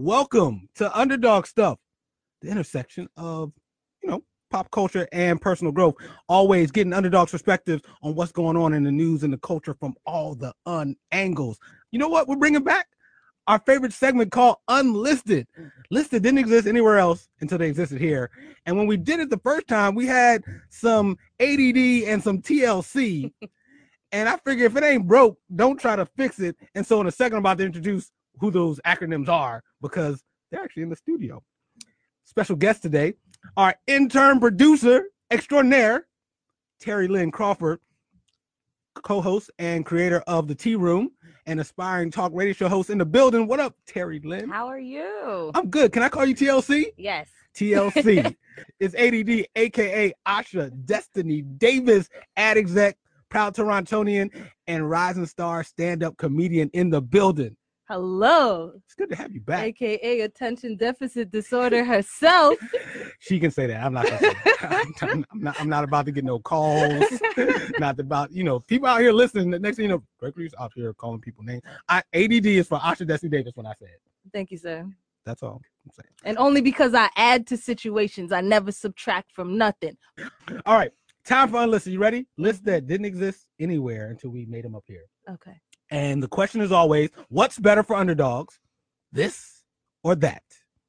Welcome to Underdog Stuff, the intersection of, pop culture and personal growth. Always getting underdogs' perspectives on what's going on in the news and the culture from all the angles. You know what? We're bringing back our favorite segment called Unlisted. Listed didn't exist anywhere else until they existed here. And when we did it the first time, we had some ADD and some TLC. And I figure if it ain't broke, don't try to fix it. And so in a second, I'm about to introduce who those acronyms are because they're actually in the studio. Special guest today, our intern producer extraordinaire, Terry Lynn Crawford, co-host and creator of The Tea Room, and aspiring talk radio show host in the building. What up, Terry Lynn? How are you? I'm good. Can I call you TLC? Yes. TLC is ADD, aka Asha Destiny Davis, ad exec, proud Torontonian, and rising star stand-up comedian in the building. Hello. It's good to have you back. AKA attention deficit disorder herself. She can say that. I'm not gonna say that. I'm not about to get no calls. Not about, people out here listening. The next thing you know, Gregory's out here calling people names. ADD is for Asha Destiny Davis when I say it. Thank you, sir. That's all I'm saying. And only because I add to situations. I never subtract from nothing. All right. Time for Unlisted. You ready? Lists that didn't exist anywhere until we made them up here. Okay. And the question is always, what's better for underdogs, this or that?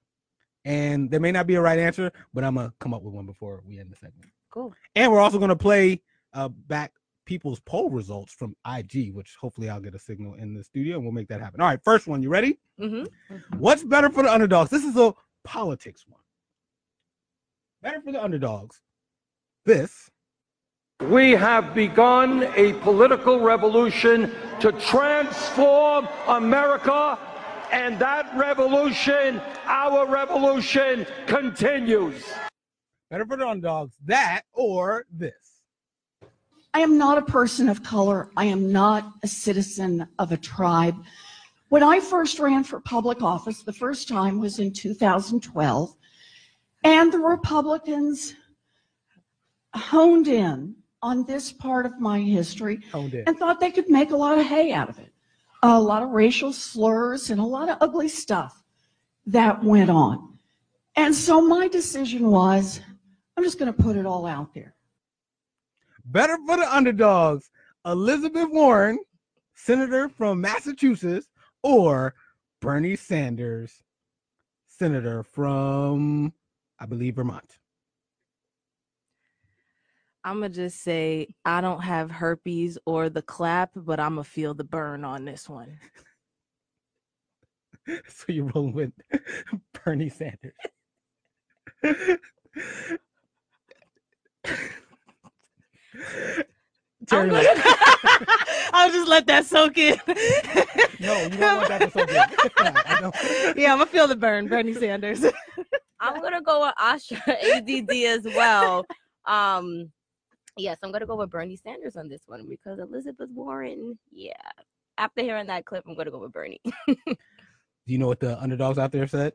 And there may not be a right answer, but I'm going to come up with one before we end the segment. Cool. And we're also going to play back people's poll results from IG, which hopefully I'll get a signal in the studio and we'll make that happen. All right, first one. You ready? Mm-hmm. What's better for the underdogs? This is a politics one. Better for the underdogs. This. We have begun a political revolution to transform America, and that revolution, our revolution, continues. Better for the underdogs, that or this? I am not a person of color. I am not a citizen of a tribe. When I first ran for public office, the first time was in 2012, and the Republicans honed in on this part of my history and thought they could make a lot of hay out of it. A lot of racial slurs and a lot of ugly stuff that went on. And so my decision was, I'm just going to put it all out there. Better for the underdogs, Elizabeth Warren, senator from Massachusetts, or Bernie Sanders, senator from, I believe, Vermont. I'm going to just say I don't have herpes or the clap, but I'm going to feel the burn on this one. So you're rolling with Bernie Sanders. I'll just let that soak in. No, you don't want that to soak in. Yeah, I'm going to feel the burn, Bernie Sanders. I'm going to go with Asha ADD as well. Yes, I'm going to go with Bernie Sanders on this one because Elizabeth Warren, yeah. After hearing that clip, I'm going to go with Bernie. Do you know what the underdogs out there said?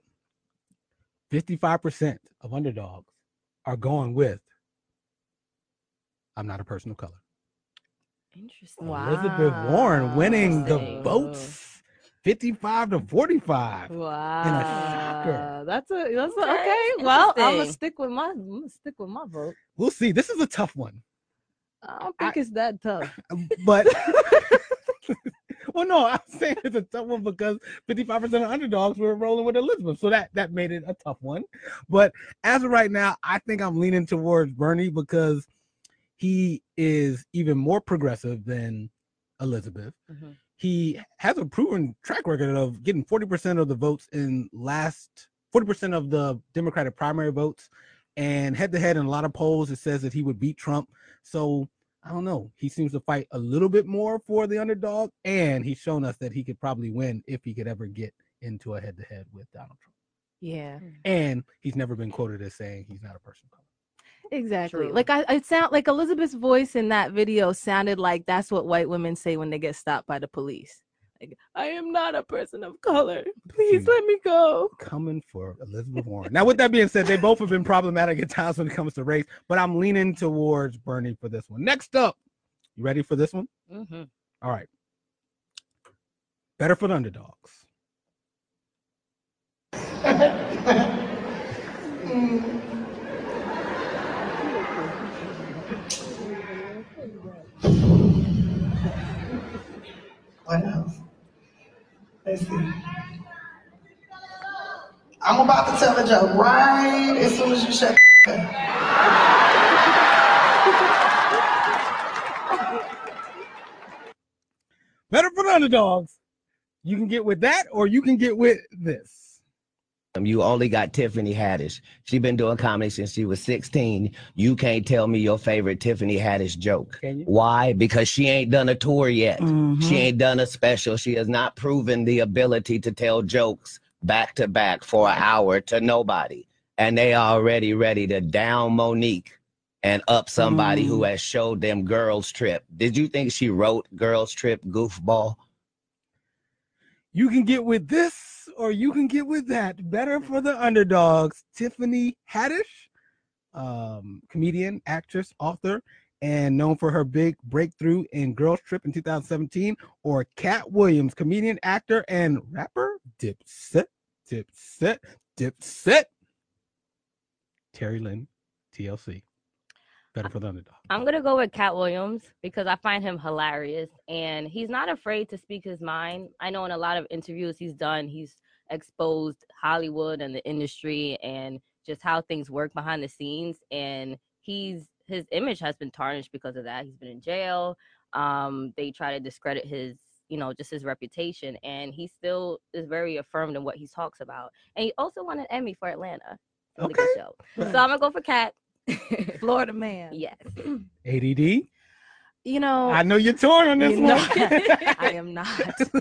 55% of underdogs are going with I'm not a person of color. Interesting. Elizabeth Warren winning the votes 55 to 45. Wow. In a shocker. That's okay. Well, I'm gonna stick with my vote. We'll see. This is a tough one. I don't think it's that tough. But well, no, I'm saying it's a tough one because 55% of underdogs were rolling with Elizabeth. So that made it a tough one. But as of right now, I think I'm leaning towards Bernie because he is even more progressive than Elizabeth. Mm-hmm. He has a proven track record of getting 40% of the votes 40% of the Democratic primary votes, and head to head in a lot of polls, it says that he would beat Trump. So I don't know. He seems to fight a little bit more for the underdog, and he's shown us that he could probably win if he could ever get into a head to head with Donald Trump. Yeah. And he's never been quoted as saying he's not a person of color. Exactly. True. Like it sound like Elizabeth's voice in that video sounded like that's what white women say when they get stopped by the police. Like, I am not a person of color. Please let me go. Coming for Elizabeth Warren. Now, with that being said, they both have been problematic at times when it comes to race, but I'm leaning towards Bernie for this one. Next up, you ready for this one? Mm-hmm. All right. Better for the underdogs. What else? Let's see. I'm about to tell a joke right as soon as you shut up. Better for the underdogs. You can get with that, or you can get with this. You only got Tiffany Haddish. She been doing comedy since she was 16. You can't tell me your favorite Tiffany Haddish joke. Can you? Why? Because she ain't done a tour yet. She ain't done a special. She has not proven the ability to tell jokes back to back for an hour to nobody. And they are already ready to down Monique and up somebody who has showed them Girls Trip. Did you think she wrote Girls Trip, goofball? You can get with this, or you can get with that. Better for the underdogs. Tiffany Haddish, comedian, actress, author, and known for her big breakthrough in Girls Trip in 2017, or Cat Williams, comedian, actor, and rapper. Dipset. Terry Lynn, TLC. Better for the underdog. I'm going to go with Cat Williams because I find him hilarious and he's not afraid to speak his mind. I know in a lot of interviews he's done, he's exposed Hollywood and the industry and just how things work behind the scenes. And his image has been tarnished because of that. He's been in jail. They try to discredit his, just his reputation. And he still is very affirmed in what he talks about. And he also won an Emmy for Atlanta. Really good show. So I'm going to go for Cat. Florida man. Yes. ADD. I know you're torn on this one. I am not.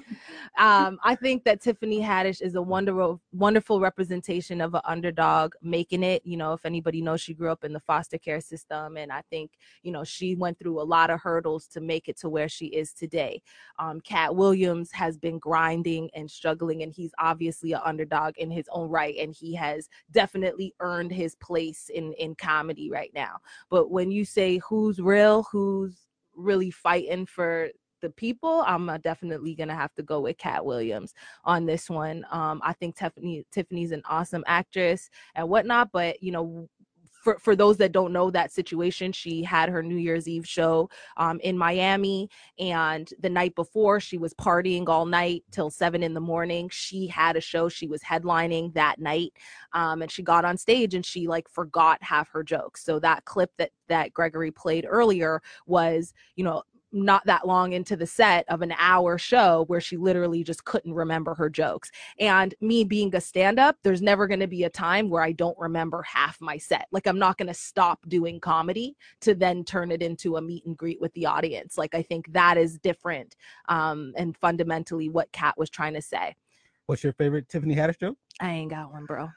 I think that Tiffany Haddish is a wonderful representation of an underdog making it. If anybody knows, she grew up in the foster care system, and I think she went through a lot of hurdles to make it to where she is today. Cat Williams has been grinding and struggling, and he's obviously an underdog in his own right, and he has definitely earned his place in comedy right now. But when you say who's real, who's really fighting for the people, I'm definitely gonna have to go with Cat Williams on this one. I think Tiffany's an awesome actress and whatnot, but for those that don't know that situation, she had her New Year's Eve show in Miami, and the night before she was partying all night till 7 a.m. She had a show she was headlining that night, and she got on stage and she forgot half her jokes. So that clip that Gregory played earlier was not that long into the set of an hour show where she literally just couldn't remember her jokes. And me being a stand-up, there's never going to be a time where I don't remember half my set. I'm not going to stop doing comedy to then turn it into a meet and greet with the audience. I think that is different and fundamentally what Kat was trying to say. What's your favorite Tiffany Haddish joke? I ain't got one, bro.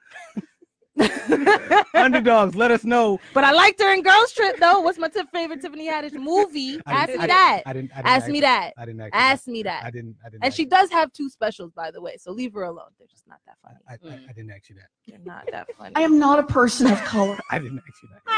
Underdogs, let us know. But I liked her in Girls Trip, though. What's my favorite Tiffany Haddish movie? Ask me that. Ask me that. Ask me that. I didn't. And she does have 2 specials, by the way. So leave her alone. They're just not that funny. I didn't ask you that. They're not that funny. I am not a person of color. I didn't ask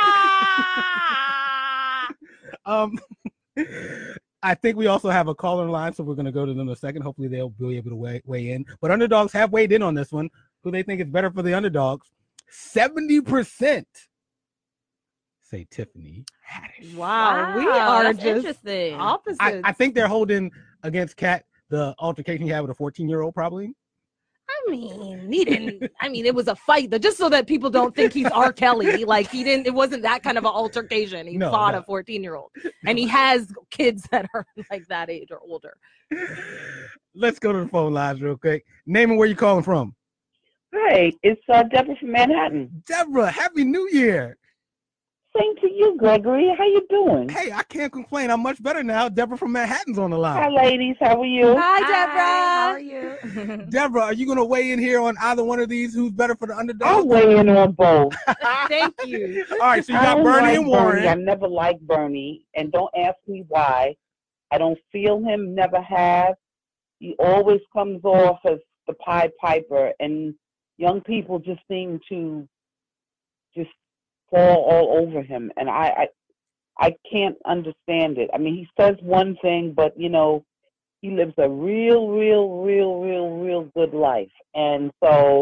you that. I think we also have a caller line, so we're going to go to them in a second. Hopefully they'll be able to weigh in. But underdogs have weighed in on this one. Who they think is better for the underdogs? 70% say Tiffany Haddish. Wow, we are that's just interesting. opposites. I think they're holding against Kat the altercation he had with a 14-year-old, probably. I mean, he didn't. I mean, it was a fight, just so that people don't think he's R. Kelly. He didn't. It wasn't that kind of an altercation. He fought a 14-year-old, and he has kids that are that age or older. Let's go to the phone lines real quick. Name and where you calling from. Hi, it's Deborah from Manhattan. Deborah, Happy New Year. Same to you, Gregory. How you doing? Hey, I can't complain. I'm much better now. Deborah from Manhattan's on the line. Hi, ladies. How are you? Hi, Deborah. How are you? Deborah, are you going to weigh in here on either one of these? Who's better for the underdog? I'll weigh in on both. Thank you. All right, so you got Bernie and Warren. Bernie. I never liked Bernie, and don't ask me why. I don't feel him, never have. He always comes off as the Pied Piper, and young people just seem to just fall all over him, and I can't understand it. I mean, he says one thing, but he lives a real good life, and so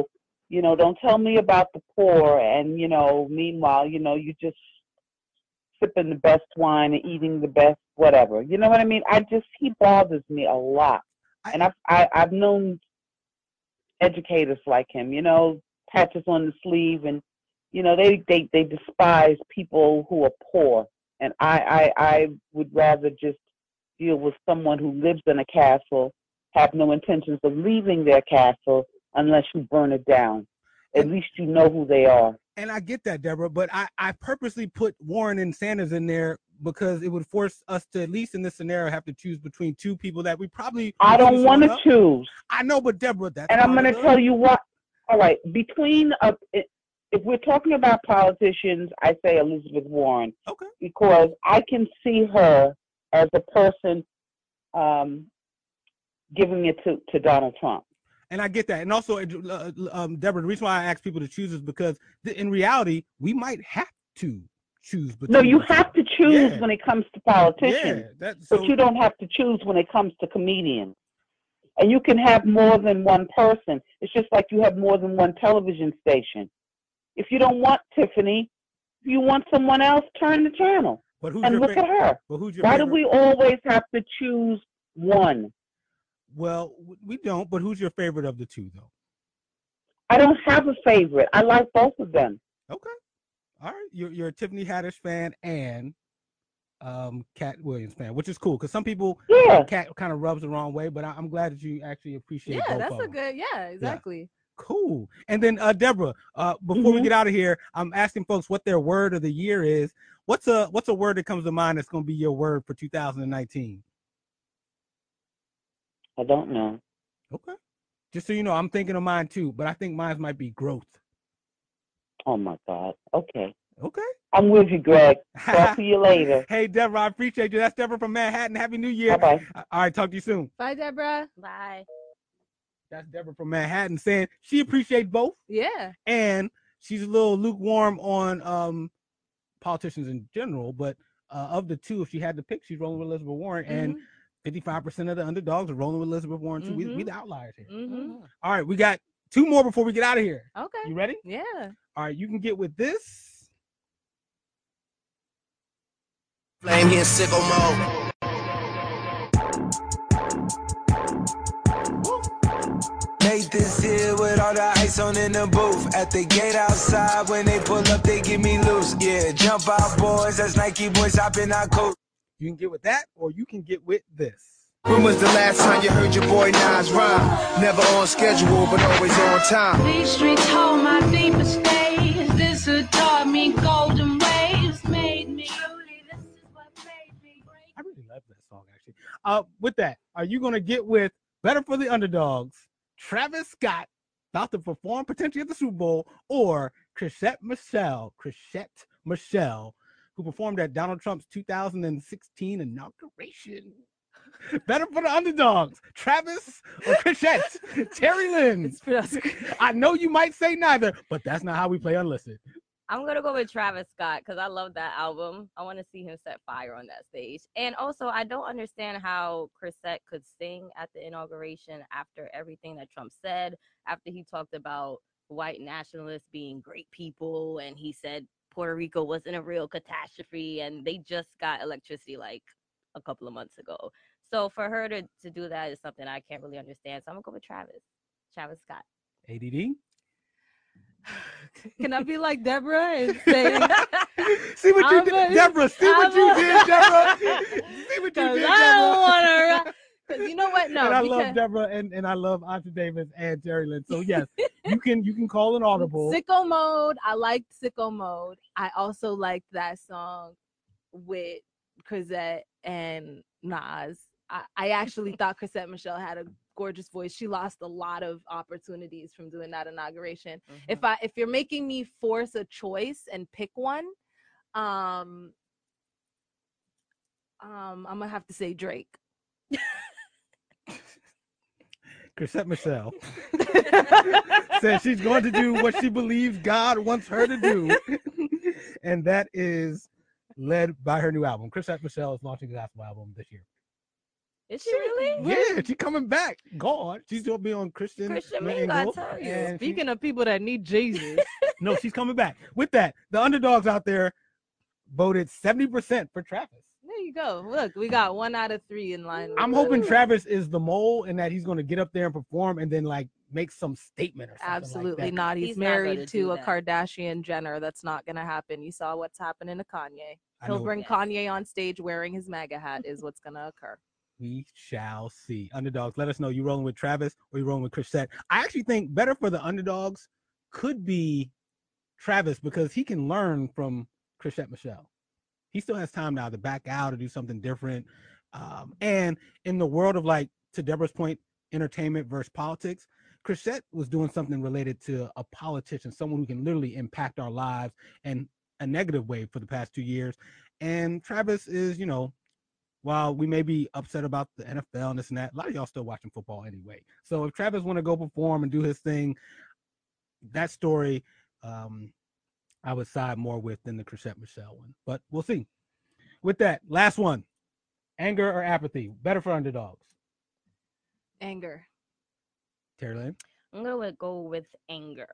Don't tell me about the poor. And, meanwhile, you just sipping the best wine and eating the best whatever. You know what I mean? He bothers me a lot. And I've known educators like him, patches on the sleeve, and, they despise people who are poor. And I would rather just deal with someone who lives in a castle, have no intentions of leaving their castle unless you burn it down. At least you know who they are. And I get that, Deborah, but I purposely put Warren and Sanders in there because it would force us to, at least in this scenario, have to choose between two people that we probably... I don't want to choose. I know, but Deborah, that's... And I'm going to tell you what. All right, if we're talking about politicians, I say Elizabeth Warren. Okay. Because I can see her as a person giving it to Donald Trump. And I get that. And also, Deborah, the reason why I ask people to choose is because in reality, we might have to choose. No, you have to choose when it comes to politicians. But you don't have to choose when it comes to comedians. And you can have more than one person. It's just like you have more than one television station. If you don't want Tiffany, if you want someone else, turn the channel. And look at her. Why do we always have to choose one? Well, we don't, but who's your favorite of the two, though? I don't have a favorite. I like both of them. Okay. All right. You're a Tiffany Haddish fan and Cat Williams fan, which is cool because some people Cat kind of rubs the wrong way, but I'm glad that you actually appreciate both that's of them. exactly. Yeah. Cool. And then Deborah, before we get out of here, I'm asking folks what their word of the year is. What's a word that comes to mind that's going to be your word for 2019? I don't know. Okay. Just so you know, I'm thinking of mine too, but I think mine might be growth. Oh my God. Okay. Okay. I'm with you, Greg. Talk to you later. Hey, Deborah, I appreciate you. That's Deborah from Manhattan. Happy New Year. Bye-bye. All right, talk to you soon. Bye, Deborah. Bye. That's Deborah from Manhattan saying she appreciates both. Yeah. And she's a little lukewarm on politicians in general, but of the two, if she had to pick, she's rolling with Elizabeth Warren. And 55% of the underdogs are rolling with Elizabeth Warren too. We the outliers here. All right, we got two more before we get out of here. Okay. You ready? Yeah. All right, you can get with this. Flame here, sicko mode. Made this here with all the ice on in the booth. At the gate outside, when they pull up, they get me loose. Yeah, jump out, boys. That's Nike boys hopping our coat. You can get with that, or you can get with this. When was the last time you heard your boy Nas rhyme? Never on schedule, but always on time. These streets hold my deepest days. This who taught me golden ways. Made me truly, this is what made me great. I really love that song, actually. With that, are you going to get with Better for the Underdogs, Travis Scott, about to perform potentially at the Super Bowl, or Chrisette Michelle, who performed at Donald Trump's 2016 inauguration? Better for the Underdogs, Travis or Chrisette? Terry Lynn. I know you might say neither, but that's not how we play Unlisted. I'm going to go with Travis Scott because I love that album. I want to see him set fire on that stage. And also, I don't understand how Chrisette could sing at the inauguration after everything that Trump said, after he talked about white nationalists being great people, and he said Puerto Rico wasn't a real catastrophe, and they just got electricity like a couple of months ago. So for her to do that is something I can't really understand. So I'm going to go with Travis Scott. ADD? Can I be like Deborah and say, see what you did, Deborah? See what you did, Deborah? See what you did, Deborah? I don't want to. Because you know what? No, and I love Deborah and I love Auntie Davis and Terry Lynn. So yes, you can call an audible. Sicko Mode. I liked Sicko Mode. I also liked that song with Chrisette and Nas. I actually thought Chrisette Michelle had a gorgeous voice. She lost a lot of opportunities from doing that inauguration. If you're making me force a choice and pick one, I'm gonna have to say Drake. Chrisette Michelle says she's going to do what she believes God wants her to do, and that is led by her new album. Chrisette Michelle is launching a gospel album this year. Is she really? Yeah, she's coming back. God, she's gonna be on Christian Mingle, I Mingle. tell you. And Speaking of people that need Jesus, no, she's coming back. With that, the underdogs out there voted 70% for Travis. there you go. Look, we got 1 out of 3 in line. I'm hoping Travis is the mole and that he's going to get up there and perform and then like make some statement or something. Absolutely like that. not. He's He's not married gonna to do a that. Kardashian Jenner. That's not going to happen. You saw what's happening to Kanye. I He'll know. bring Yes. Kanye on stage wearing his MAGA hat is what's going to occur. We shall see. Underdogs, let us know. You rolling with Travis or you rolling with Chrisette? I actually think better for the underdogs could be Travis because he can learn from Chrisette Michele. He still has time now to back out or do something different. And in the world of, like, to Deborah's point, entertainment versus politics, Chrisette was doing something related to a politician, someone who can literally impact our lives in a negative way for the past 2 years. And Travis is, you know, while we may be upset about the NFL and this and that, a lot of y'all still watching football anyway. So if Travis want to go perform and do his thing, that story I would side more with than the Chrisette Michele one. But we'll see. With that, last one. Anger or apathy? Better for underdogs. Anger. Terry Lynn? I'm going to go with anger.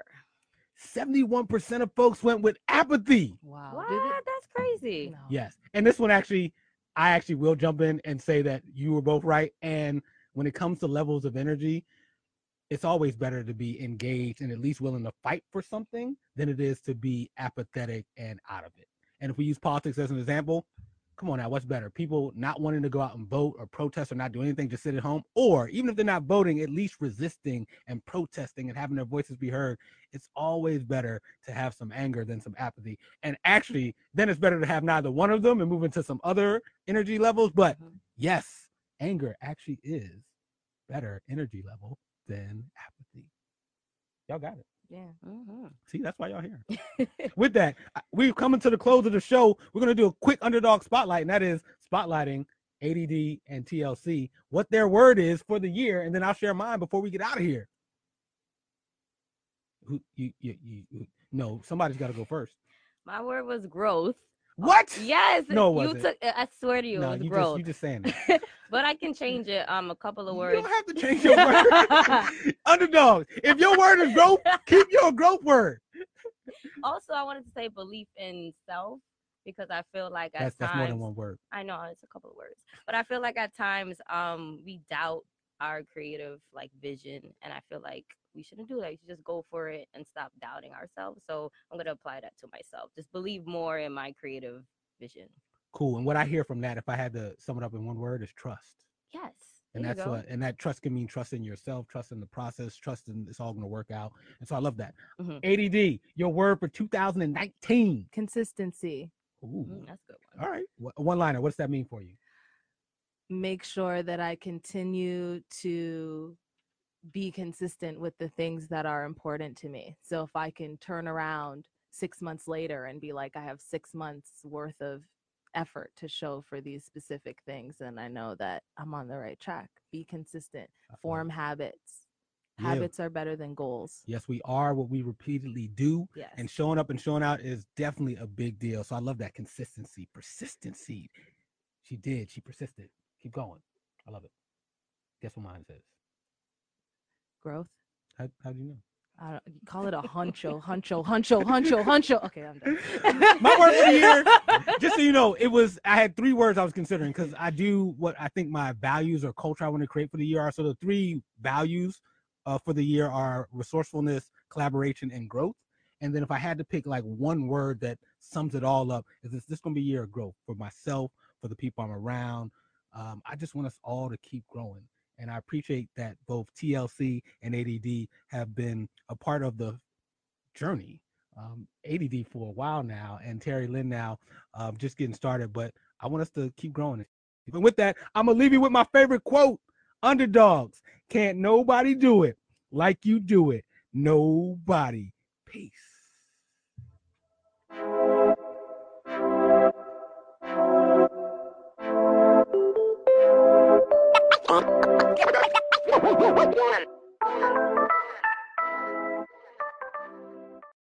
71% of folks went with apathy. Wow. What? That's crazy. No. Yes. And this one I actually will jump in and say that you were both right. And when it comes to levels of energy, it's always better to be engaged and at least willing to fight for something than it is to be apathetic and out of it. And if we use politics as an example, come on now, what's better? People not wanting to go out and vote or protest or not do anything, just sit at home, or even if they're not voting, at least resisting and protesting and having their voices be heard. It's always better to have some anger than some apathy. And actually, then it's better to have neither one of them and move into some other energy levels. But yes, anger actually is better energy level than apathy. Y'all got it. Yeah. See, that's why y'all here. With that, we're coming to the close of the show. We're going to do a quick underdog spotlight, and that is spotlighting ADD and TLC, what their word is for the year, and then I'll share mine before we get out of here. No, somebody's got to go first. My word was growth. What? Yes. No, it you wasn't. took. I swear to you, No, it was you growth. just saying it. But I can change it. A couple of You words. don't have to change your word. Underdog. If your word is growth, keep your growth word. Also, I wanted to say belief in self because I feel like at That's times more than one word. I know it's a couple of words, but I feel like at times we doubt our creative like vision, and I feel like we shouldn't do that. We should just go for it and stop doubting ourselves. So I'm gonna apply that to myself. Just believe more in my creative vision. Cool. And what I hear from that, if I had to sum it up in one word, is trust. Yes. And there you that's go. what, and that trust can mean trust in yourself, trust in the process, trust in it's all going to work out. And so I love that. ADD, your word for 2019. Consistency. Ooh. That's a good one. All right. One liner. What does that mean for you? Make sure that I continue to be consistent with the things that are important to me. So if I can turn around 6 months later and be like, I have 6 months worth of effort to show for these specific things, and I know that I'm on the right track. Be consistent. Form habits. Yeah. Habits are better than goals. Yes, we are what we repeatedly do. Yes. And showing up and showing out is definitely a big deal. So I love that consistency, persistency. She did. She persisted. Keep going. I love it. Guess what mine says? Growth. How do you know? You call it a huncho. Okay, I'm done. My word for the year, just so you know, I had 3 words I was considering because I do what I think my values or culture I want to create for the year are. So the 3 values for the year are resourcefulness, collaboration, and growth. And then if I had to pick like one word that sums it all up, is this going to be a year of growth for myself, for the people I'm around. I just want us all to keep growing. And I appreciate that both TLC and ADD have been a part of the journey. ADD for a while now, and Terry Lynn now just getting started. But I want us to keep growing. And with that, I'm going to leave you with my favorite quote. Underdogs, can't nobody do it like you do it. Nobody. Peace. One.